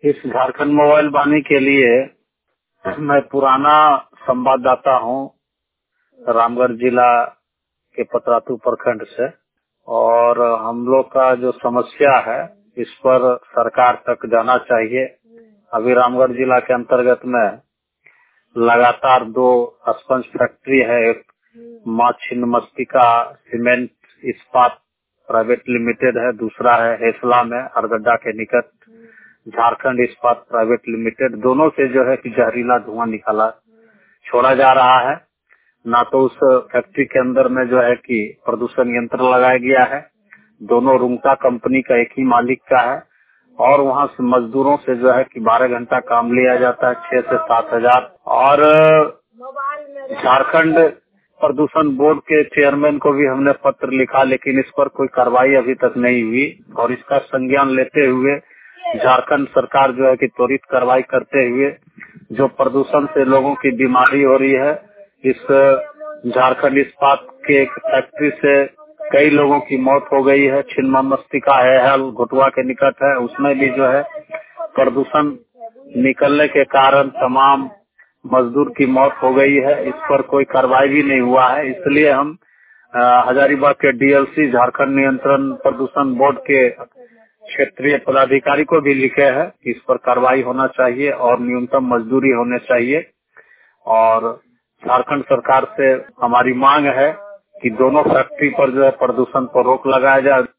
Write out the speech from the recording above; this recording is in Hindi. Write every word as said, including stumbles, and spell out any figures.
इस झारखंड मोबाइल वाणी के लिए मैं पुराना संवाददाता हूँ, रामगढ़ जिला के पतरातू प्रखंड से। और हम लोग का जो समस्या है इस पर सरकार तक जाना चाहिए। अभी रामगढ़ जिला के अंतर्गत में लगातार दो स्पंज फैक्ट्री है। एक Maa Chhinnamastika cement Ispat private limited है, दूसरा है हेसला में अरगड्डा के निकट झारखंड इस्पात प्राइवेट लिमिटेड। दोनों से जो है कि जहरीला धुआं निकाला छोड़ा जा रहा है। ना तो उस फैक्ट्री के अंदर में जो है कि प्रदूषण यंत्र लगाया गया है, दोनों रुंगटा कंपनी का एक ही मालिक का है। और वहाँ से मजदूरों से जो है कि बारह घंटा काम लिया जाता है, छह से सात हजार। और झारखंड प्रदूषण बोर्ड के चेयरमैन को भी हमने पत्र लिखा, लेकिन इस पर कोई कार्रवाई अभी तक नहीं हुई। और इसका संज्ञान लेते हुए झारखंड सरकार जो है कि त्वरित कार्रवाई करते हुए, जो प्रदूषण से लोगों की बीमारी हो रही है, इस झारखंड इस्पात के एक फैक्ट्री से कई लोगों की मौत हो गई है। छिन्नमस्तिका है, हल घोटुआ के निकट है, उसमें भी जो है प्रदूषण निकलने के कारण तमाम मजदूर की मौत हो गई है। इस पर कोई कार्रवाई भी नहीं हुआ है। इसलिए हम हजारीबाग के डीएलसी झारखंड नियंत्रण प्रदूषण बोर्ड के क्षेत्रीय पदाधिकारी को भी लिखे हैं कि इस पर कार्रवाई होना चाहिए और न्यूनतम मजदूरी होने चाहिए। और झारखंड सरकार से हमारी मांग है कि दोनों फैक्ट्री पर जो है प्रदूषण पर रोक लगाया जाए।